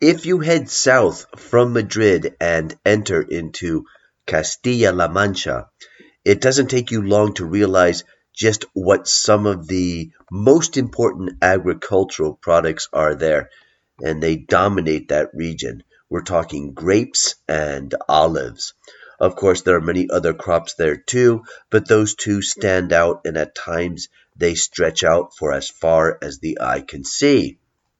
If you head south from Madrid and enter into Castilla-La Mancha, it doesn't take you long to realize just what some of the most important agricultural products are there, and they dominate that region. We're talking grapes and olives. Of course, there are many other crops there too, but those two stand out, and at times they stretch out for as far as the eye can see.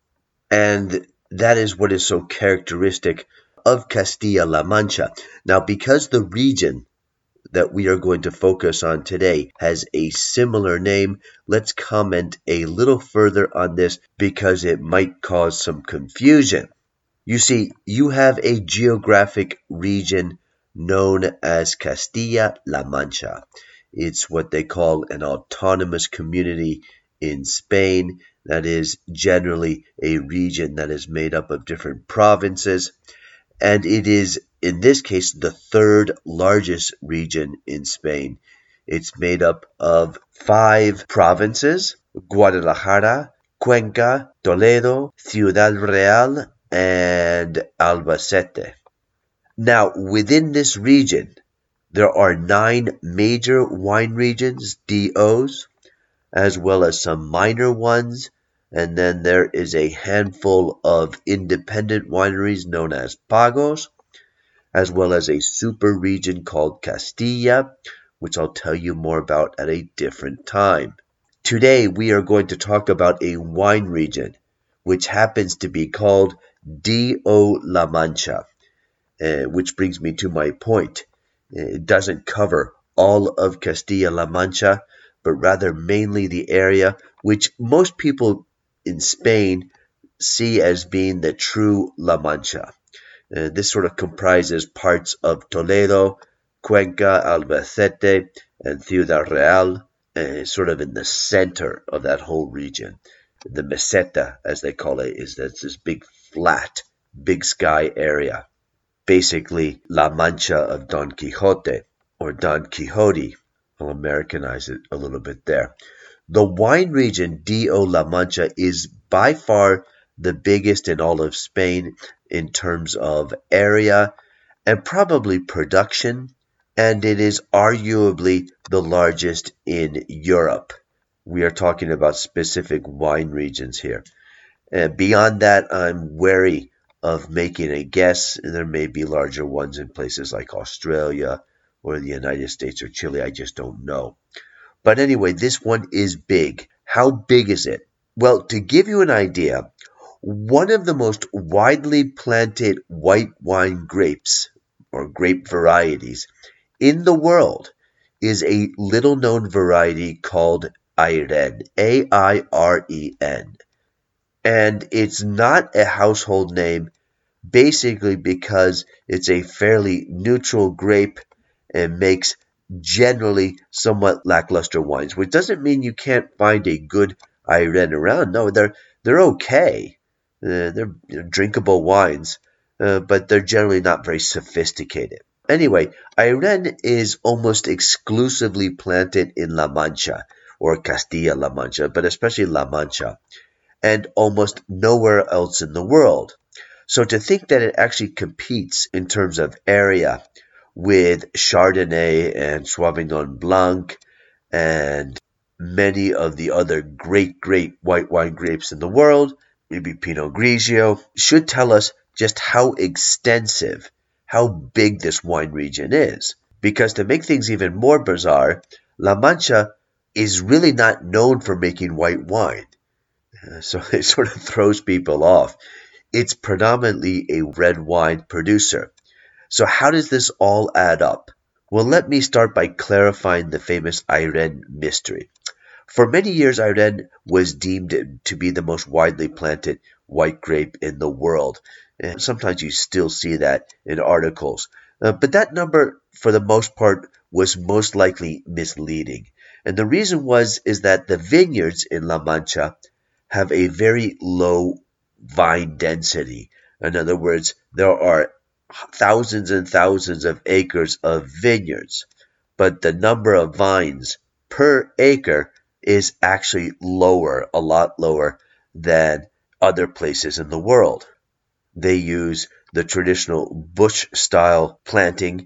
And that is what is so characteristic of Castilla-La Mancha. Now, because the region that we are going to focus on today has a similar name, let's comment a little further on this because it might cause some confusion. You see, you have a geographic region known as Castilla-La Mancha. It's what they call an autonomous community in Spain. That is generally a region that is made up of different provinces. And it is, in this case, the third largest region in Spain. It's made up of 5 provinces: Guadalajara, Cuenca, Toledo, Ciudad Real, and Albacete. Now, within this region, there are 9 major wine regions, DOs, as well as some minor ones, and then there is a handful of independent wineries known as Pagos, as well as a super region called Castilla, which I'll tell you more about at a different time. Today we are going to talk about a wine region, which happens to be called DO La Mancha, which brings me to my point. It doesn't cover all of Castilla-La Mancha, but rather mainly the area which most people in Spain see as being the true La Mancha. This sort of comprises parts of Toledo, Cuenca, Albacete, and Ciudad Real, sort of in the center of that whole region. The Meseta, as they call it, is this big flat, big sky area. Basically, La Mancha of Don Quixote, or Don Quixote. I'll Americanize it a little bit there. The wine region DO La Mancha is by far the biggest in all of Spain in terms of area and probably production, and it is arguably the largest in Europe. We are talking about specific wine regions here. Beyond that, I'm wary of making a guess. There may be larger ones in places like Australia or the United States or Chile. I just don't know. But anyway, this one is big. How big is it? Well, to give you an idea, one of the most widely planted white wine grapes, or grape varieties, in the world is a little-known variety called Airen, A-I-R-E-N. And it's not a household name, basically because it's a fairly neutral grape and makes generally somewhat lackluster wines, which doesn't mean you can't find a good Airen around. No, they're okay. They're drinkable wines, but they're generally not very sophisticated. Anyway, Airen is almost exclusively planted in La Mancha, or Castilla-La Mancha, but especially La Mancha, and almost nowhere else in the world. So to think that it actually competes in terms of area with Chardonnay and Sauvignon Blanc and many of the other great white wine grapes in the world, maybe Pinot Grigio, should tell us just how extensive, how big this wine region is. Because to make things even more bizarre, La Mancha is really not known for making white wine. So it sort of throws people off. It's predominantly a red wine producer. So how does this all add up? Well, let me start by clarifying the famous Airen mystery. For many years, Airen was deemed to be the most widely planted white grape in the world. And sometimes you still see that in articles. But that number, for the most part, was most likely misleading. And the reason is that the vineyards in La Mancha have a very low vine density. In other words, there are thousands and thousands of acres of vineyards, but the number of vines per acre is actually lower, a lot lower than other places in the world. They use the traditional bush-style planting,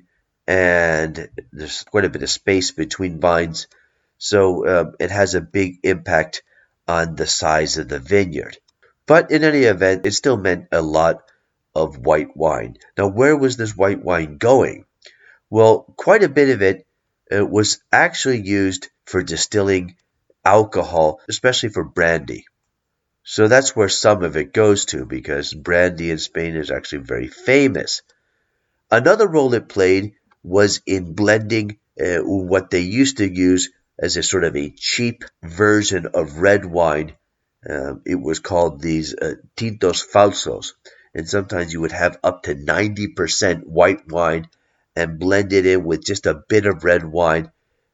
and there's quite a bit of space between vines, so it has a big impact on the size of the vineyard. But in any event, it still meant a lot of white wine. Now, where was this white wine going? Well, quite a bit of it was actually used for distilling alcohol, especially for brandy. So that's where some of it goes to, because brandy in Spain is actually very famous. Another role it played was in blending what they used to use as a sort of a cheap version of red wine. It was called these tintos falsos, and sometimes you would have up to 90% white wine and blend it in with just a bit of red wine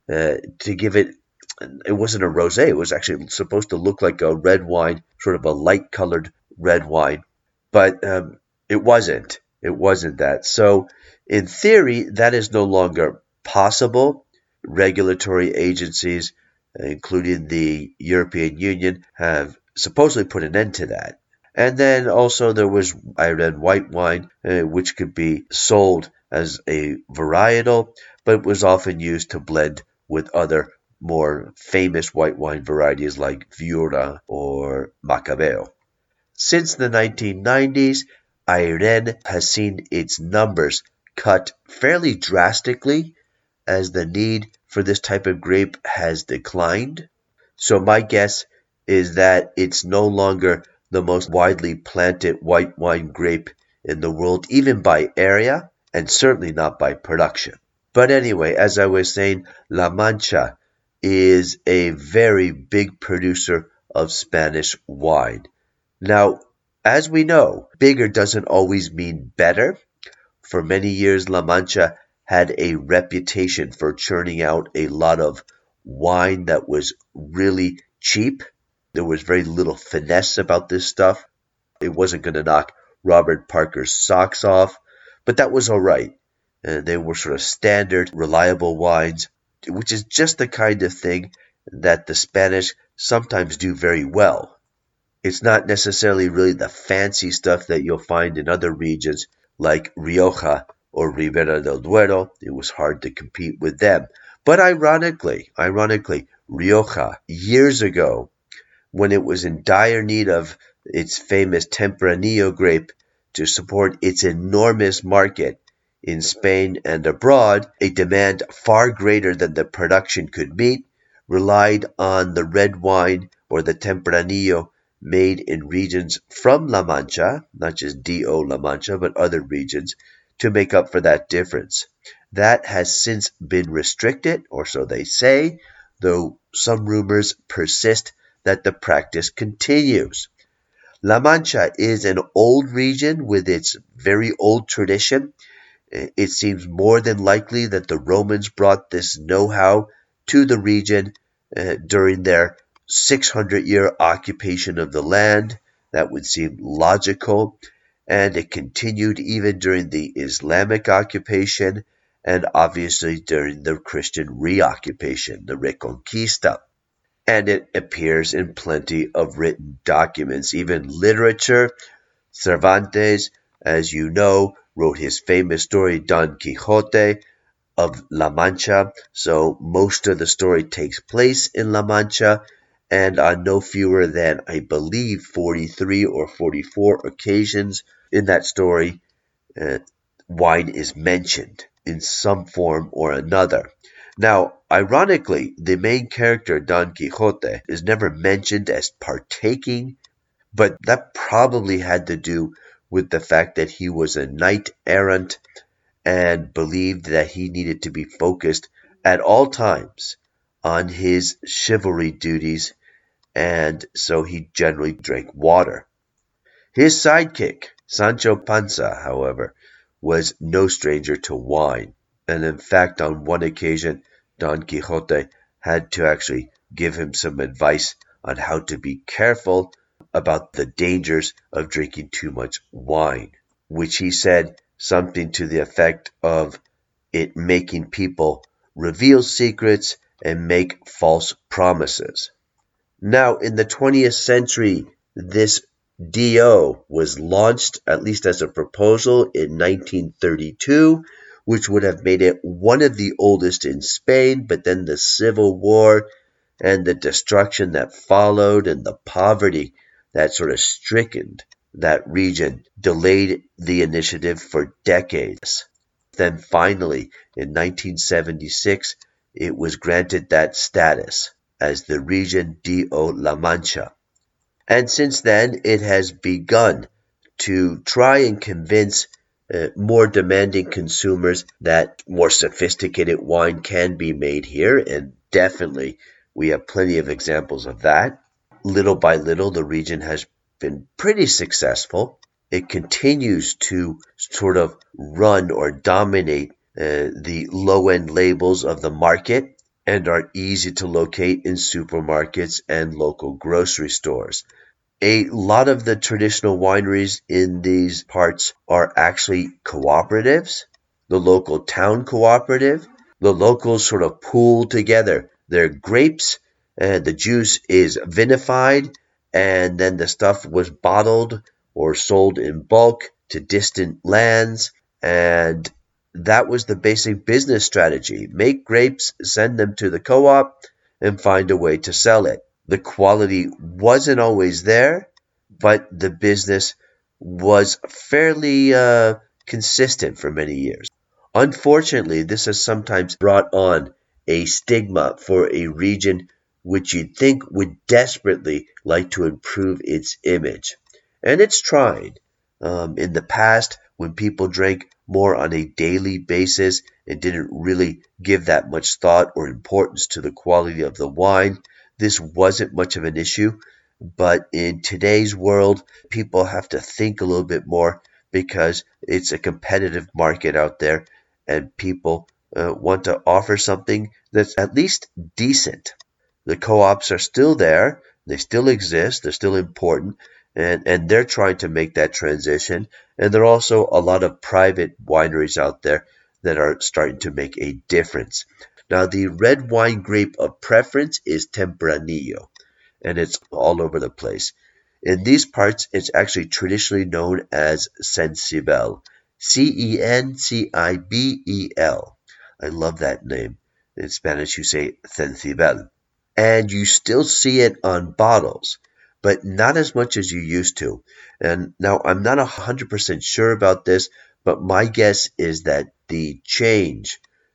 to give it. It wasn't a rosé. It was actually supposed to look like a red wine, sort of a light-colored red wine, but it wasn't. It wasn't that. So, in theory, that is no longer possible. Regulatory agencies, including the European Union, have supposedly put an end to that. And then also there was Iran white wine, which could be sold as a varietal, but it was often used to blend with other more famous white wine varieties like Viura or Macabeo. Since the 1990s, Iran has seen its numbers cut fairly drastically as the need for this type of grape has declined. So my guess is that it's no longer the most widely planted white wine grape in the world, even by area, and certainly not by production. But anyway, as I was saying, La Mancha is a very big producer of Spanish wine. Now, as we know, bigger doesn't always mean better. For many years, La Mancha had a reputation for churning out a lot of wine that was really cheap. There was very little finesse about this stuff. It wasn't going to knock Robert Parker's socks off, but that was all right. They were sort of standard, reliable wines, which is just the kind of thing that the Spanish sometimes do very well. It's not necessarily really the fancy stuff that you'll find in other regions like Rioja or Ribera del Duero. It was hard to compete with them. But ironically, Rioja, years ago, when it was in dire need of its famous Tempranillo grape to support its enormous market in Spain and abroad, a demand far greater than the production could meet, relied on the red wine or the Tempranillo made in regions from La Mancha, not just D.O. La Mancha, but other regions, to make up for that difference. That has since been restricted, or so they say, though some rumors persist that the practice continues. La Mancha is an old region with its very old tradition. It seems more than likely that the Romans brought this know-how to the region during their 600-year occupation of the land. That would seem logical. And it continued even during the Islamic occupation and obviously during the Christian reoccupation, the Reconquista. And it appears in plenty of written documents, even literature. Cervantes, as you know, wrote his famous story Don Quixote of La Mancha, so most of the story takes place in La Mancha, and on no fewer than, I believe, 43 or 44 occasions in that story, wine is mentioned in some form or another. Now, ironically, the main character, Don Quixote, is never mentioned as partaking, but that probably had to do with the fact that he was a knight-errant and believed that he needed to be focused at all times on his chivalry duties, and so he generally drank water. His sidekick, Sancho Panza, however, was no stranger to wine, and in fact on one occasion Don Quixote had to actually give him some advice on how to be careful about the dangers of drinking too much wine, which he said something to the effect of it making people reveal secrets and make false promises. Now, in the 20th century, this DO was launched, at least as a proposal, in 1932, which would have made it one of the oldest in Spain, but then the Civil War and the destruction that followed and the poverty that sort of stricken that region delayed the initiative for decades. Then finally, in 1976, it was granted that status as the region do La Mancha. And since then, it has begun to try and convince more demanding consumers that more sophisticated wine can be made here, and definitely we have plenty of examples of that. Little by little, the region has been pretty successful. It continues to sort of run or dominate the low-end labels of the market and are easy to locate in supermarkets and local grocery stores. A lot of the traditional wineries in these parts are actually cooperatives, the local town cooperative. The locals sort of pool together their grapes, and the juice is vinified, and then the stuff was bottled or sold in bulk to distant lands, and that was the basic business strategy. Make grapes, send them to the co-op, and find a way to sell it. The quality wasn't always there, but the business was fairly consistent for many years. Unfortunately, this has sometimes brought on a stigma for a region which you'd think would desperately like to improve its image. And it's trying. In the past, when people drank more on a daily basis and didn't really give that much thought or importance to the quality of the wine, this wasn't much of an issue. But in today's world, people have to think a little bit more because it's a competitive market out there and people want to offer something that's at least decent. The co-ops are still there. They still exist. They're still important. And they're trying to make that transition. And there are also a lot of private wineries out there that are starting to make a difference. Now, the red wine grape of preference is Tempranillo, and it's all over the place. In these parts, it's actually traditionally known as Cencibel. Cencibel. I love that name. In Spanish, you say Cencibel. And you still see it on bottles, but not as much as you used to. And now I'm not 100% sure about this, but my guess is that the change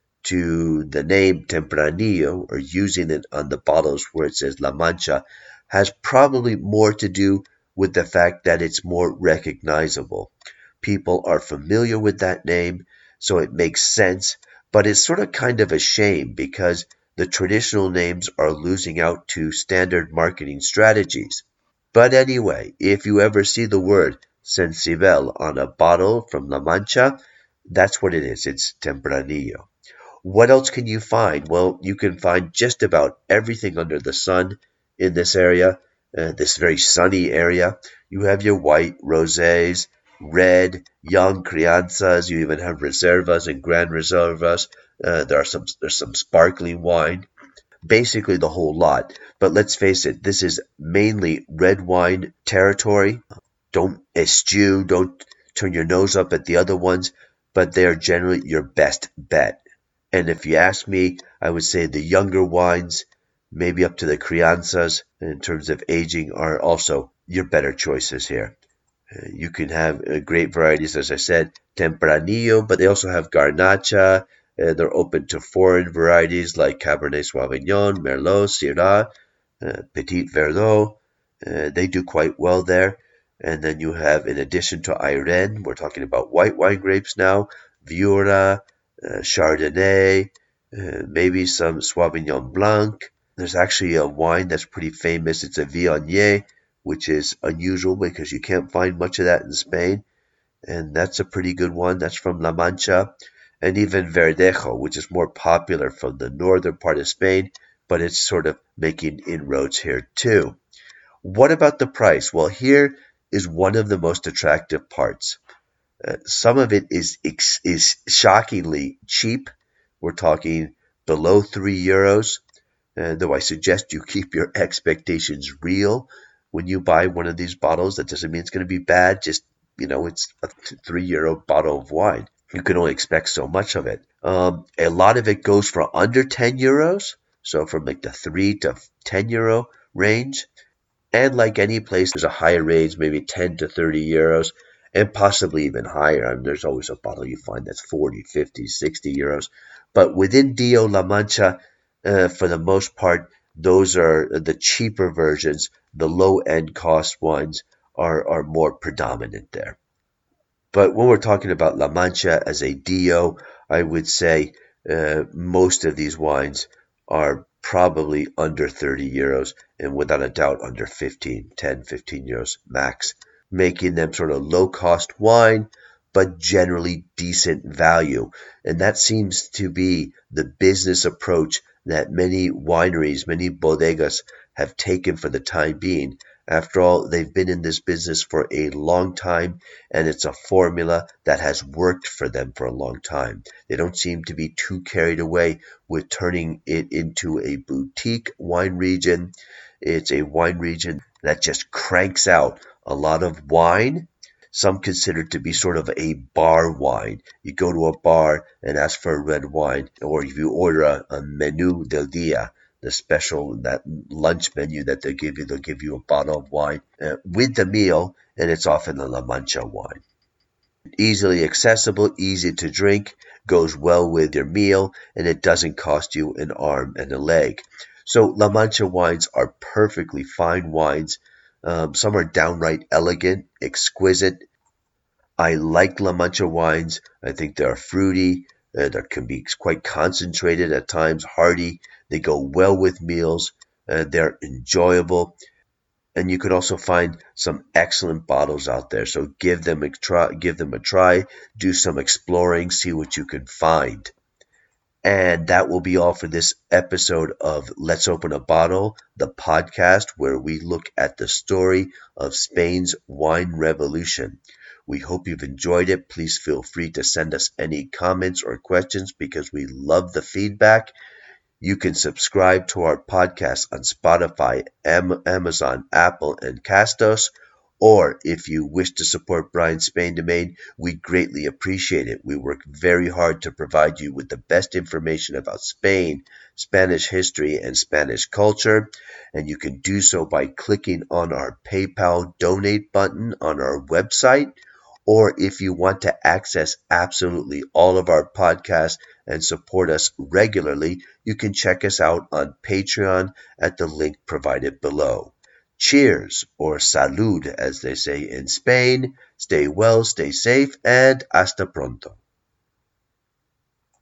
to the name Tempranillo, or using it on the bottles where it says La Mancha, has probably more to do with the fact that it's more recognizable. People are familiar with that name, so it makes sense, but it's sort of kind of a shame because the traditional names are losing out to standard marketing strategies. But anyway, if you ever see the word Cencibel on a bottle from La Mancha, that's what it is. It's Tempranillo. What else can you find? Well, you can find just about everything under the sun in this area, this very sunny area. You have your white, rosés, red, young crianzas. You even have reservas and grand reservas. There's some sparkling wine. Basically the whole lot. But let's face it, this is mainly red wine territory. Don't eschew, don't turn your nose up at the other ones, but they are generally your best bet. And if you ask me, I would say the younger wines, maybe up to the crianzas in terms of aging, are also your better choices here. You can have great varieties, as I said, Tempranillo, but they also have Garnacha. They're open to foreign varieties like Cabernet Sauvignon, Merlot, Syrah, Petit Verdot. They do quite well there. And then you have, in addition to Ayren, we're talking about white wine grapes now, Viura, Chardonnay, maybe some Sauvignon Blanc. There's actually a wine that's pretty famous. It's a Viognier, which is unusual because you can't find much of that in Spain. And that's a pretty good one. That's from La Mancha. And even Verdejo, which is more popular from the northern part of Spain, but it's sort of making inroads here too. What about the price? Well, here is one of the most attractive parts. Some of it is shockingly cheap. We're talking below €3, though I suggest you keep your expectations real when you buy one of these bottles. That doesn't mean it's going to be bad. Just, it's a €3 bottle of wine. You can only expect so much of it. A lot of it goes for under €10. So from like the 3 to €10 range. And like any place, there's a higher range, maybe 10 to €30, and possibly even higher. I mean, there's always a bottle you find that's 40, 50, €60. But within Dio La Mancha, for the most part, those are the cheaper versions. The low-end cost wines are more predominant there. But when we're talking about La Mancha as a Dio, I would say most of these wines are probably under €30 and without a doubt under 10, 15 euros max, making them sort of low cost wine, but generally decent value. And that seems to be the business approach that many wineries, many bodegas have taken for the time being. After all, they've been in this business for a long time, and it's a formula that has worked for them for a long time. They don't seem to be too carried away with turning it into a boutique wine region. It's a wine region that just cranks out a lot of wine. Some consider it to be sort of a bar wine. You go to a bar and ask for a red wine, or if you order a menu del dia, the special, that lunch menu that they'll give you a bottle of wine with the meal, and it's often a La Mancha wine. Easily accessible, easy to drink, goes well with your meal, and it doesn't cost you an arm and a leg. So La Mancha wines are perfectly fine wines. Some are downright elegant, exquisite. I like La Mancha wines. I think they're fruity. They can be quite concentrated at times, hearty. They go well with meals. They're enjoyable. And you could also find some excellent bottles out there. So give them a try, do some exploring, see what you can find. And that will be all for this episode of Let's Open a Bottle, the podcast where we look at the story of Spain's wine revolution. We hope you've enjoyed it. Please feel free to send us any comments or questions because we love the feedback. You can subscribe to our podcast on Spotify, Amazon, Apple, and Castos. Or if you wish to support Brian Spain Domain, we greatly appreciate it. We work very hard to provide you with the best information about Spain, Spanish history, and Spanish culture. And you can do so by clicking on our PayPal donate button on our website. Or if you want to access absolutely all of our podcasts and support us regularly, you can check us out on Patreon at the link provided below. Cheers, or salud, as they say in Spain. Stay well, stay safe, and hasta pronto.